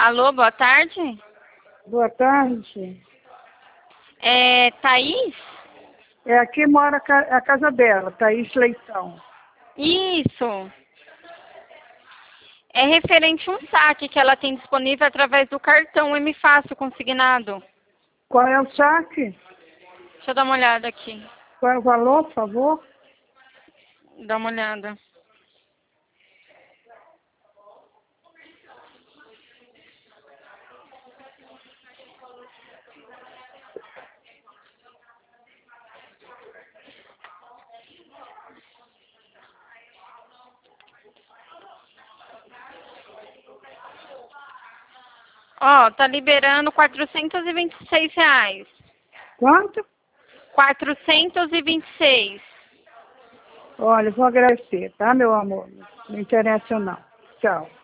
Alô, boa tarde. Boa tarde. É Thaís? É, aqui mora a casa dela, Thaís Leitão. Isso. É referente a um saque que ela tem disponível através do cartão M Fácil consignado. Qual é o saque? Deixa eu dar uma olhada aqui. Qual é o valor, por favor? Dá uma olhada. Ó, tá liberando R$ 426. Quanto? 426. Olha, vou agradecer, tá, meu amor? Não interessa não. Tchau.